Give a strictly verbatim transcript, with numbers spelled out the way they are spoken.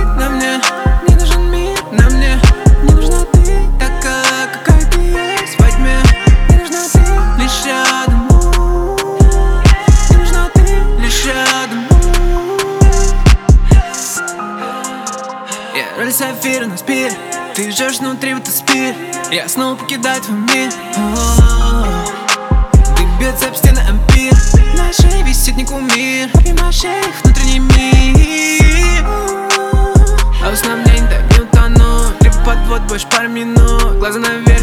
на мне, мне нужен мир на мне. Мне нужна ты, такая, какая ты есть во тьме. Мне нужна ты, лишь рядом. Мне нужна ты, лишь рядом. Я роль сапфира на спире, ты жжешь внутри, будто спирт. Я снова покидаю твой мир. Ты бьется об стены ампир. На шее висит не кумир. Обнимаешь их внутренний мир. А в основном я не так не утону. Либо подвод больше пару минут. Глаза наверх.